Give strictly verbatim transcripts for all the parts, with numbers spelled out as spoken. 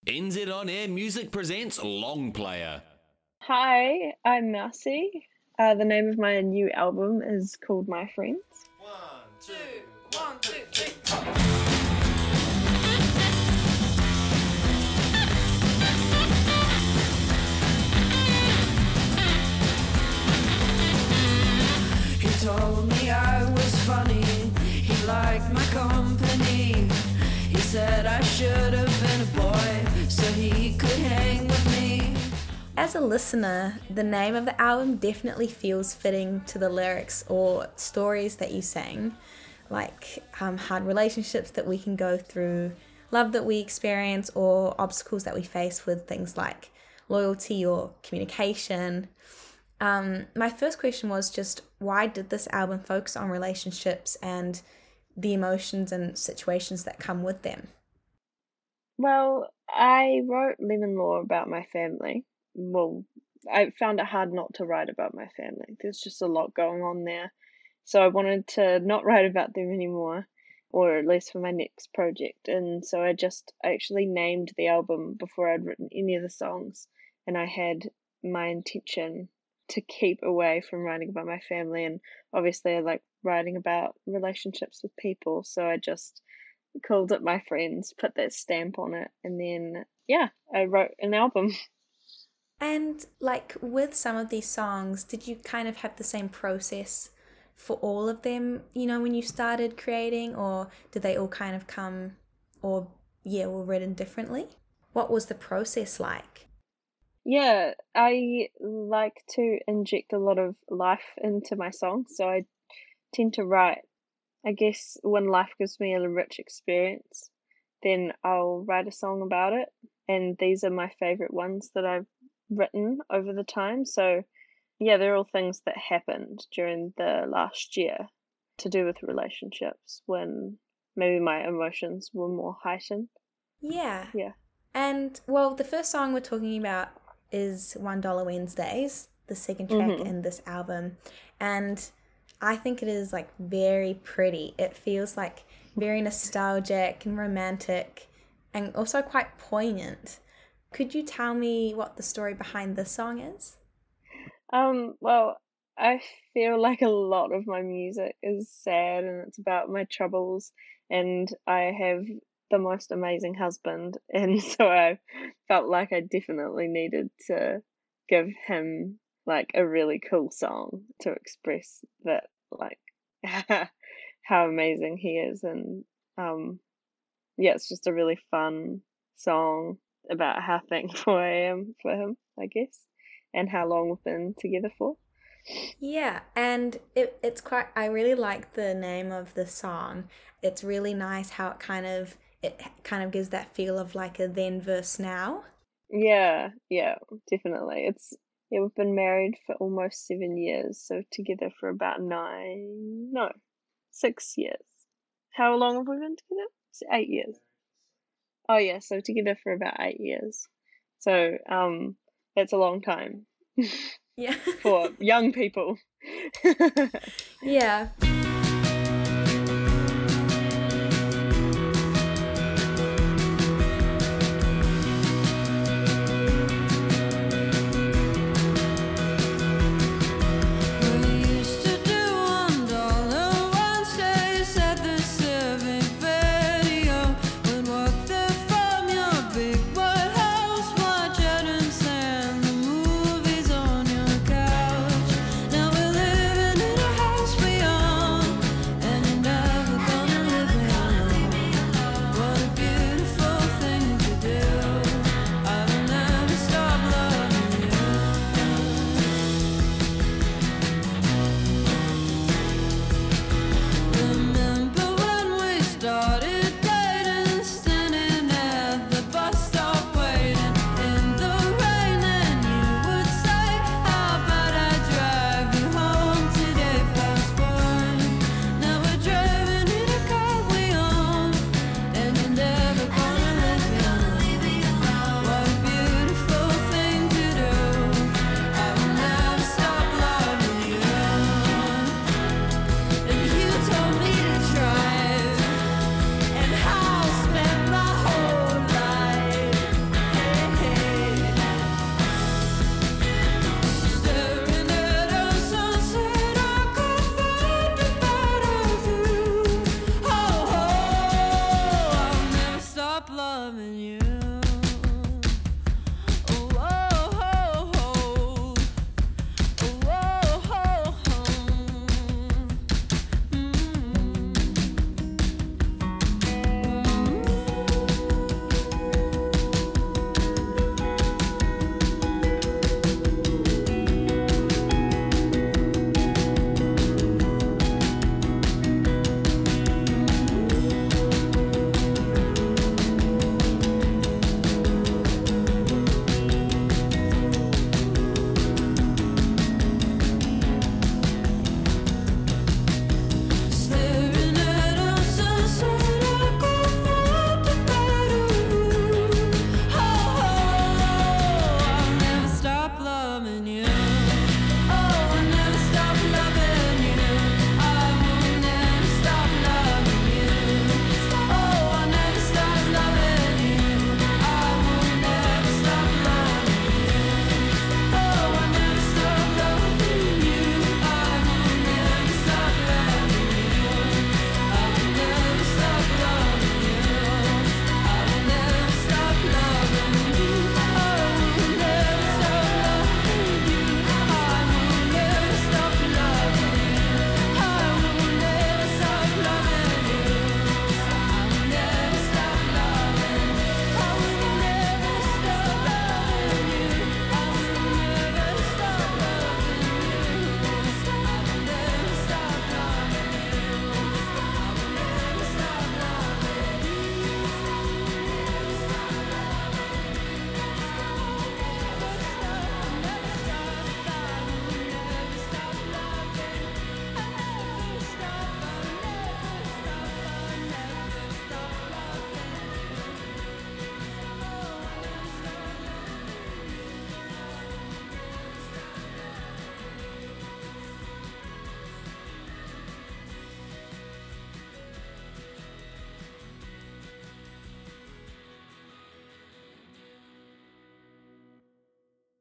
N Z On Air Music presents Long Player. Hi, I'm Mousy. Uh, the name of my new album is called My Friends. One, two, one, two, three. He told me I was funny, he liked my company. He said I should have been a boy so he could hang with me. As a listener, the name of the album definitely feels fitting to the lyrics or stories that you sang, like um, hard relationships that we can go through, love that we experience, or obstacles that we face with things like loyalty or communication. Um, my first question was just, why did this album focus on relationships and the emotions and situations that come with them? Well, I wrote Lemon Law about my family. Well, I found it hard not to write about my family. There's just a lot going on there. So I wanted to not write about them anymore, or at least for my next project. And so I just actually named the album before I'd written any of the songs. And I had my intention to keep away from writing about my family. And obviously I like writing about relationships with people. So I just called it My Friends, put that stamp on it. And then, yeah, I wrote an album. And like with some of these songs, did you kind of have the same process for all of them, you know, when you started creating, or did they all kind of come, or yeah, were written differently? What was the process like? Yeah, I like to inject a lot of life into my songs, so I tend to write, I guess when life gives me a rich experience, then I'll write a song about it, and these are my favorite ones that I've written over the time. So yeah, they're all things that happened during the last year to do with relationships when maybe my emotions were more heightened. Yeah. Yeah. And well, the first song we're talking about is One Dollar Wednesdays, the second track Mhm. in this album. And I think it is like very pretty. It feels like very nostalgic and romantic and also quite poignant. Could you tell me what the story behind this song is? Um, well, I feel like a lot of my music is sad and it's about my troubles, and I have the most amazing husband, and so I felt like I definitely needed to give him like a really cool song to express that, like how amazing he is. And um yeah, it's just a really fun song about how thankful I am for him, I guess, and how long we've been together for. Yeah, and it, it's quite, I really like the name of the song. It's really nice how it kind of, it kind of gives that feel of like a then versus now. Yeah, yeah, definitely. It's yeah, we've been married for almost seven years, so together for about nine, no, six years. How long have we been together? It's eight years. Oh yeah, so together for about eight years. So um, that's a long time Yeah. for young people. Yeah. We used to do one dollar Wednesdays at the civic video. We'd walk there from your big white house, watch Adams and the movies on your couch. Now we're living in a house beyond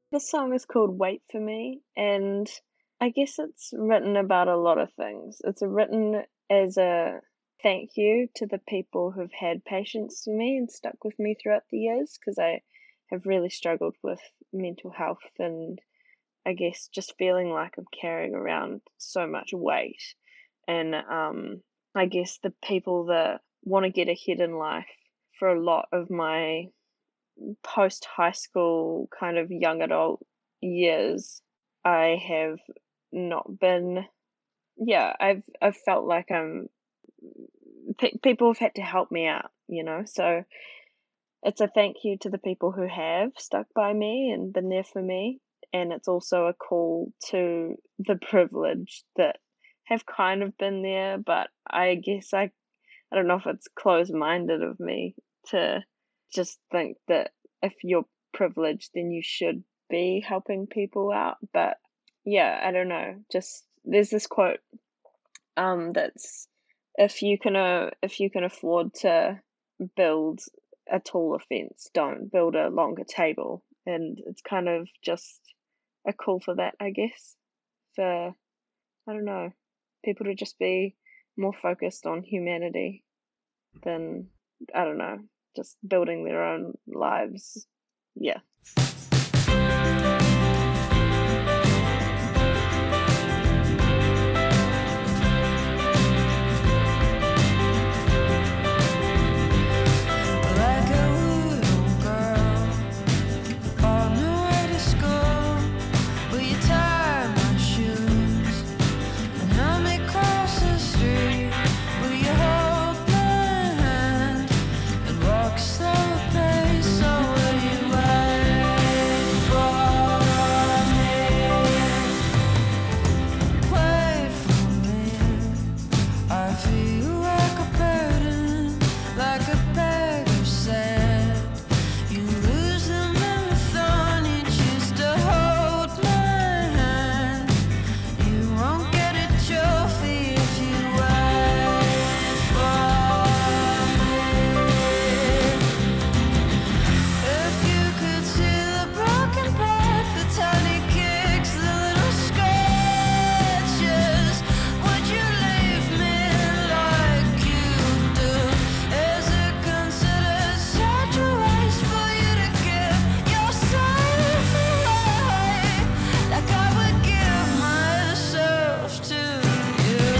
The song is called Wait For Me, and I guess it's written about a lot of things. It's written as a thank you to the people who've had patience with me and stuck with me throughout the years, because I have really struggled with mental health and I guess just feeling like I'm carrying around so much weight. And um, I guess the people that want to get ahead in life, for a lot of my post high school kind of young adult years, I have not been, yeah, I've I've felt like I'm pe- people have had to help me out, you know. So it's a thank you to the people who have stuck by me and been there for me, and it's also a call to the privileged that have kind of been there, but I guess I I don't know if it's closed-minded of me to just think that if you're privileged, then you should be helping people out. But yeah, I don't know. Just there's this quote um that's if you can uh, if you can afford to build a taller fence, don't build a longer table. And it's kind of just a call for that, I guess. For I don't know, people to just be more focused on humanity than, I don't know, just building their own lives. Yeah. Like a little girl on her way to school, will you tie my shoes and help me cross the street? Will you hold my hand and walk a slow pace? Or will you wait for me? Wait for me. I feel like a burden, like a bag of sand. You lose the marathon, you choose to hold my hand. You won't get a trophy if you wait for me. If you could see the broken path, the tiny kicks, the little scratches, would you leave me like you do? Is it considered such a waste for you to give yourself away, like I would give myself to you?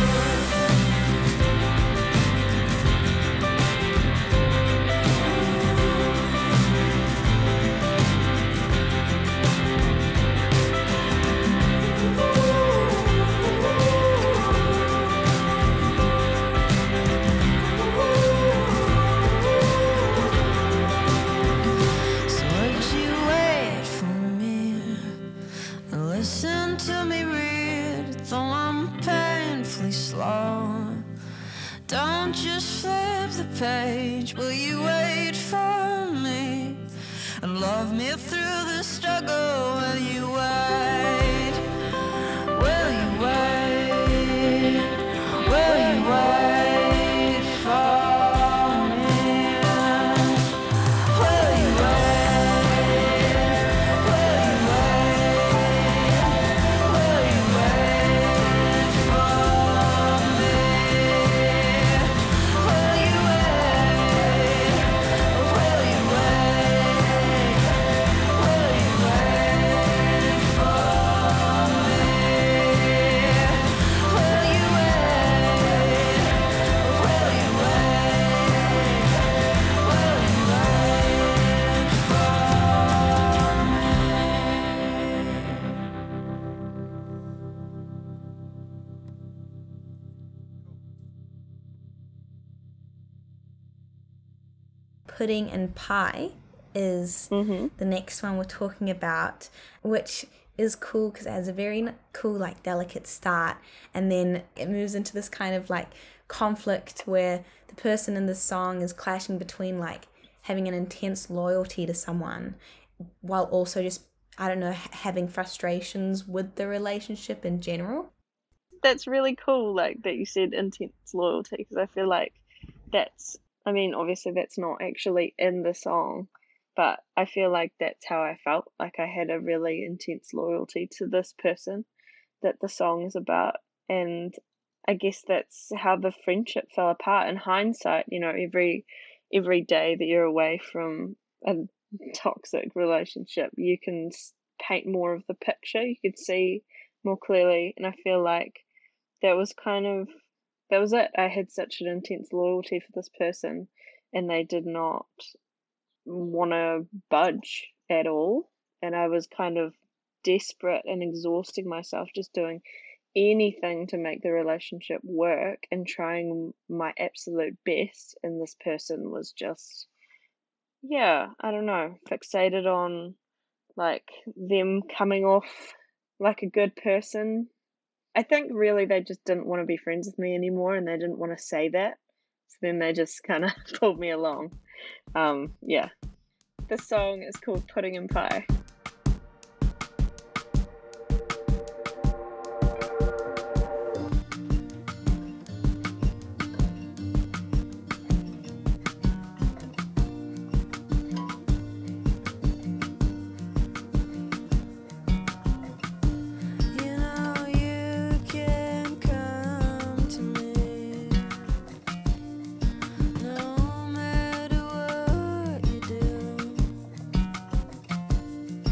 So would you wait for me and listen to me read, though I'm painfully slow? Don't just flip the page. Will you wait for me and love me through the struggle? Will you wait? Will you wait? Will you wait for me? Will you wait? Will you wait? Will you wait for me? Will you wait? Will you wait? Will you wait for me? Will you wait? Will you wait? Will you wait Pudding and pie is Mm-hmm. the next one we're talking about, which is cool because it has a very n- cool, like, delicate start, and then it moves into this kind of like conflict where the person in the song is clashing between like having an intense loyalty to someone while also just, I don't know, ha- having frustrations with the relationship in general. That's really cool, like that you said intense loyalty, because I feel like that's, I mean, obviously that's not actually in the song, but I feel like that's how I felt. Like I had a really intense loyalty to this person that the song is about. And I guess that's how the friendship fell apart. In hindsight, you know, every every day that you're away from a toxic relationship, you can paint more of the picture. You could see more clearly. And I feel like that was kind of, that was it. I had such an intense loyalty for this person, and they did not want to budge at all. And I was kind of desperate and exhausting myself just doing anything to make the relationship work and trying my absolute best. And this person was just, yeah, I don't know, fixated on like them coming off like a good person. I think really they just didn't want to be friends with me anymore, and they didn't want to say that. So then they just kind of pulled me along. Um, yeah. The song is called Pudding and Pie. You know you can come to me, no matter what you do.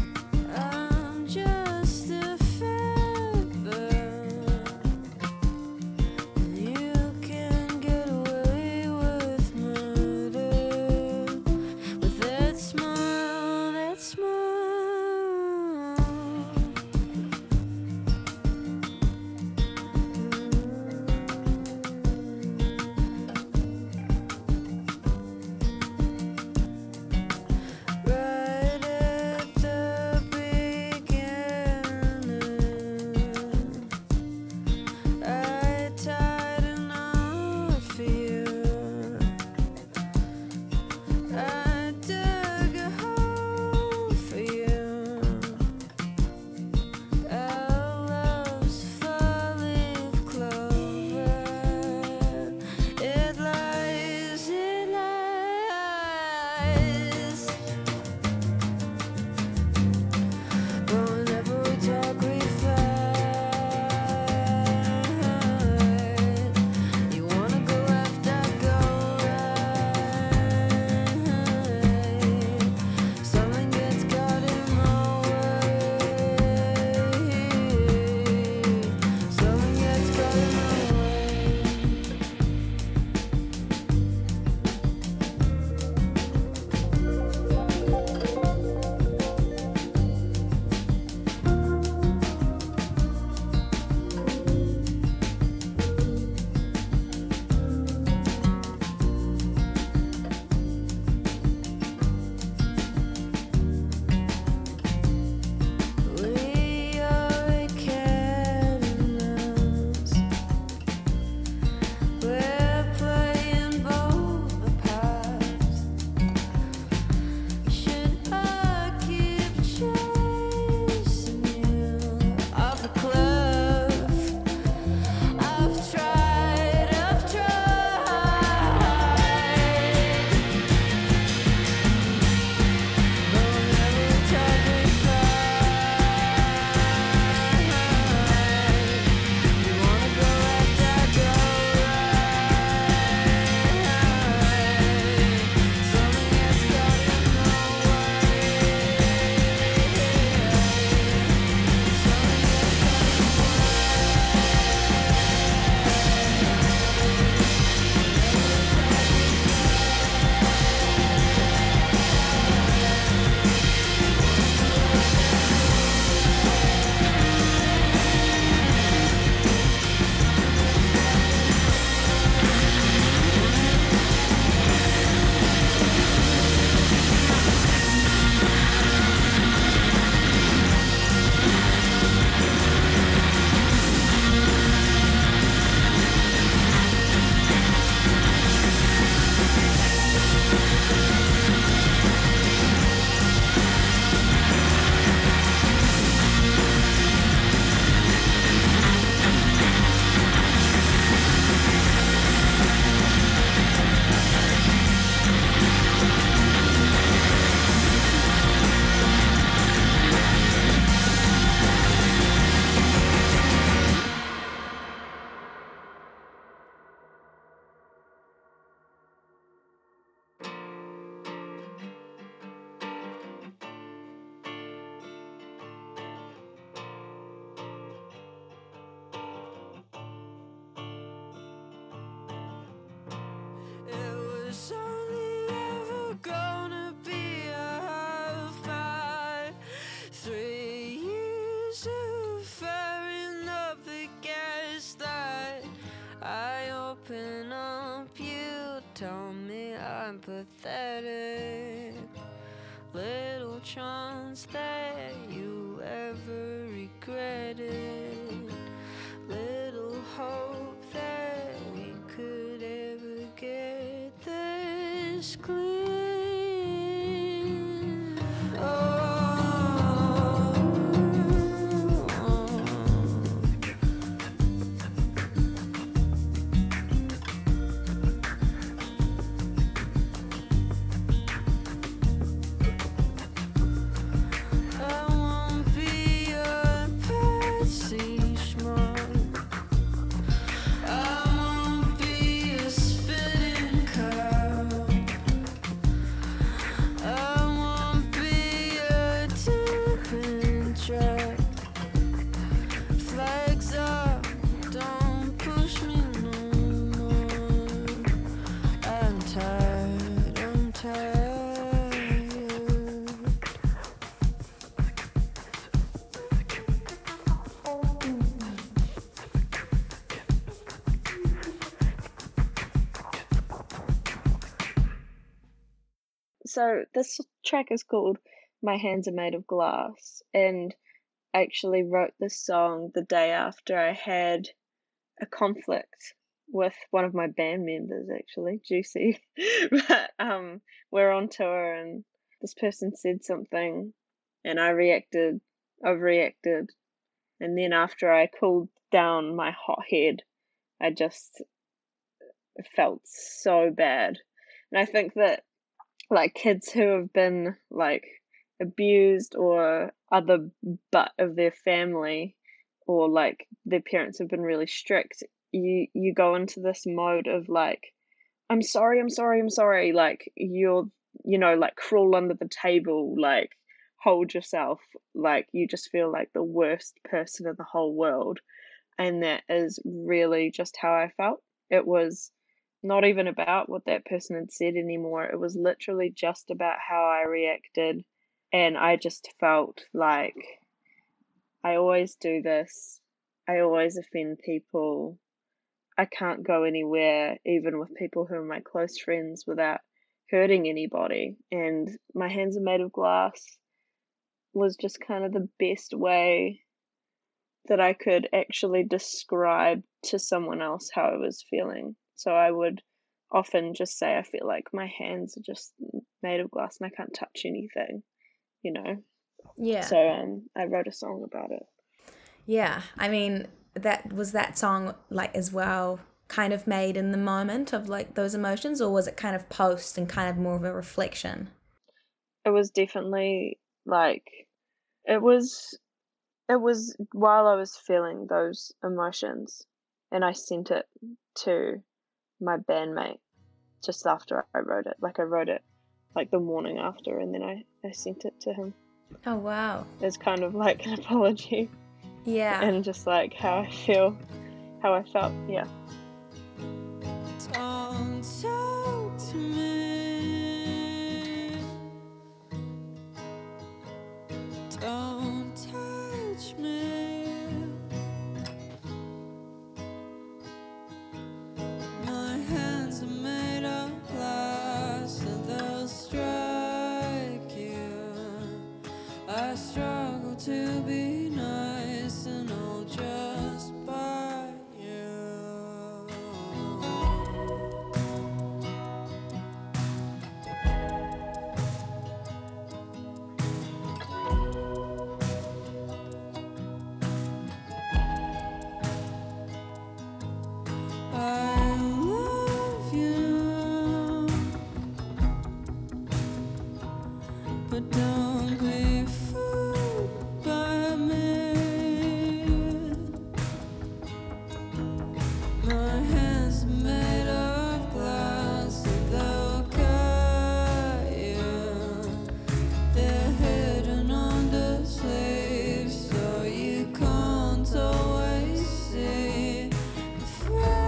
I'm pathetic. Little chance that you ever regretted. Little hope that we could ever get this clean. Oh. I won't be a Patsy Schmuck. I won't be a spitting cow. I won't be a tipping truck. Flags up, don't push me no more. I'm tired, I'm tired. So this track is called My Hands Are Made of Glass, and I actually wrote this song the day after I had a conflict with one of my band members, actually, Juicy. But um, we're on tour and this person said something and I reacted, overreacted, and then after I cooled down my hot head, I just felt so bad. And I think that like kids who have been like abused or are the butt of their family, or like their parents have been really strict, you you go into this mode of like, I'm sorry, I'm sorry, I'm sorry, like you're, you know, like crawl under the table, like hold yourself, like you just feel like the worst person in the whole world. And that is really just how I felt. It was not even about what that person had said anymore. It was literally just about how I reacted. And I just felt like I always do this. I always offend people. I can't go anywhere, even with people who are my close friends, without hurting anybody. And my hands are made of glass was just kind of the best way that I could actually describe to someone else how I was feeling. So I would often just say, I feel like my hands are just made of glass and I can't touch anything, you know? Yeah. So um, I wrote a song about it. Yeah. I mean, that was that song like as well kind of made in the moment of like those emotions, or was it kind of post and kind of more of a reflection? It was definitely like, it was, it was while I was feeling those emotions, and I sent it to my bandmate just after I wrote it. Like I wrote it like the morning after, and then I, I sent it to him Oh, wow. as kind of like an apology Yeah. and just like how I feel, how I felt. Yeah. Don't talk to me. Don't touch me. My hands are made of glass, so they'll strike you. I struggle to be nice, and I'll just bite you. I love you, but don't be fooled by me. My hands are made of glass, so they'll cut you. They're hidden under sleeves, so you can't always see the fire.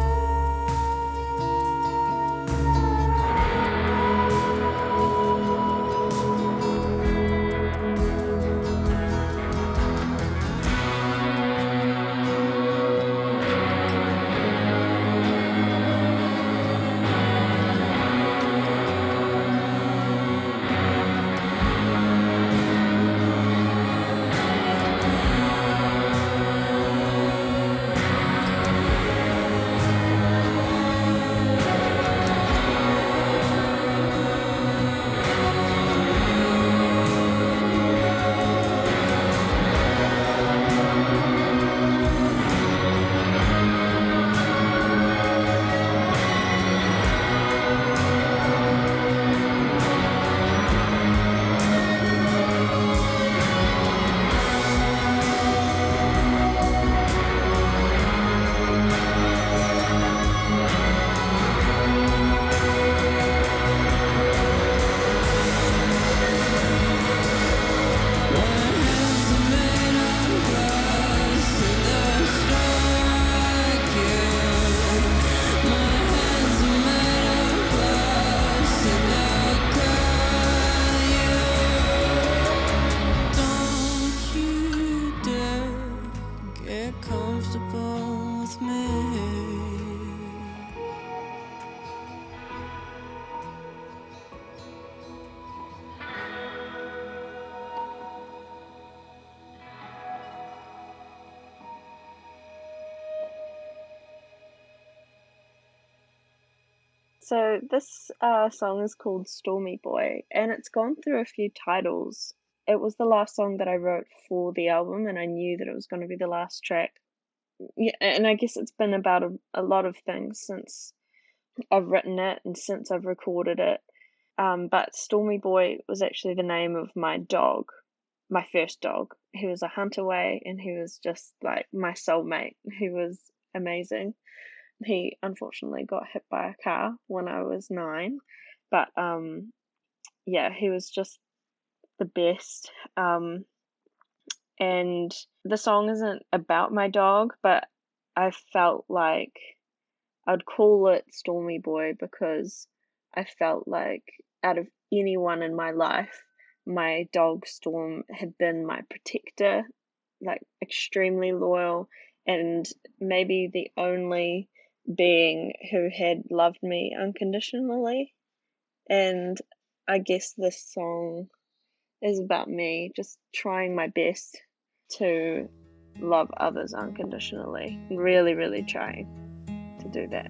so this uh, song is called Stormy Boy, and it's gone through a few titles. It was the last song that I wrote for the album, and I knew that it was going to be the last track. Yeah, and I guess it's been about a, a lot of things since I've written it and since I've recorded it. Um, but Stormy Boy was actually the name of my dog, my first dog. He was a Huntaway, and he was just like my soulmate. He was amazing. He unfortunately got hit by a car when I was nine, but um, yeah, he was just the best. Um, and the song isn't about my dog, but I felt like I'd call it Stormy Boy because I felt like out of anyone in my life, my dog Storm had been my protector, like extremely loyal, and maybe the only being who had loved me unconditionally. And I guess this song is about me just trying my best to love others unconditionally. Really, really trying to do that.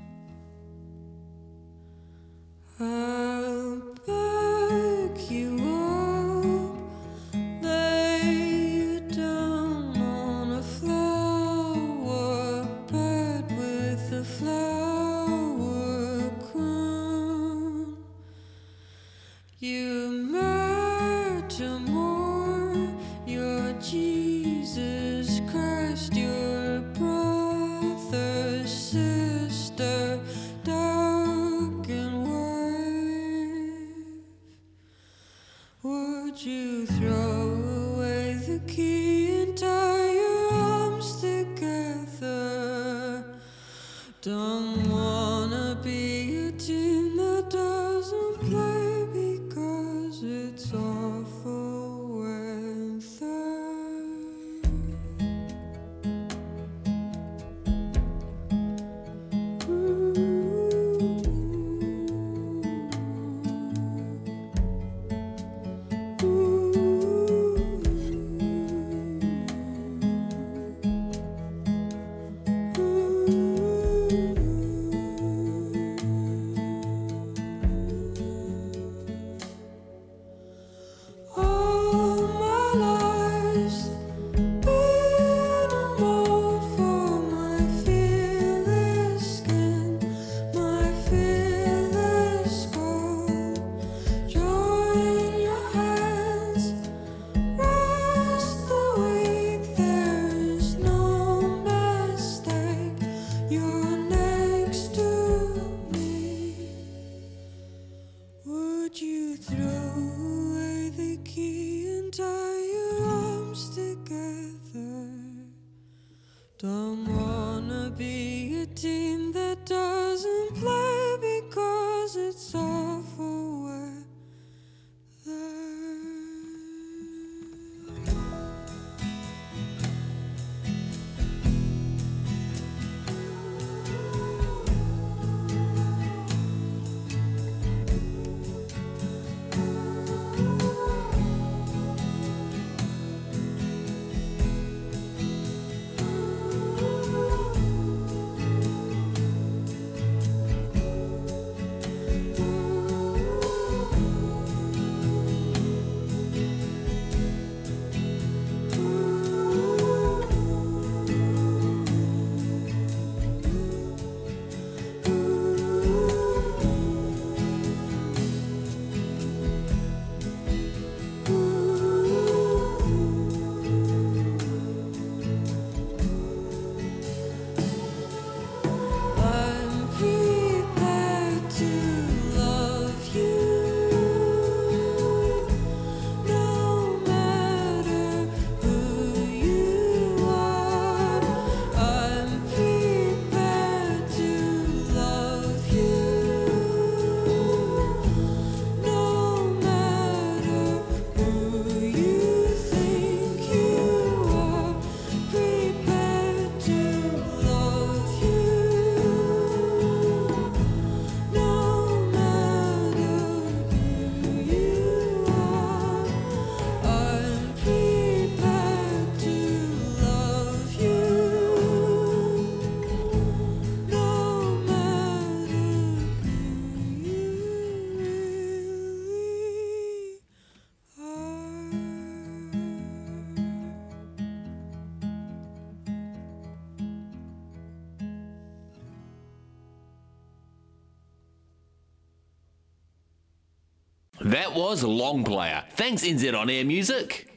I'll back you up, lay you down on a flower bed with a flower crown. You matter more, you're Jesus Christ, your brother, sister, dark and wide. Would you throw away the key and tie your arms together? Don't wanna be a team that doesn't play because it's awful weather. All my life's been a mold for my fearless skin, my fearless gold. Join your hands, rest the weak. There is no mistake. You're next to me. Would you throw away the key and tie your arms together? Don't wanna be a team that doesn't play because it's awful weather. Ooh. That was Long Player. Thanks, N Z On Air Music.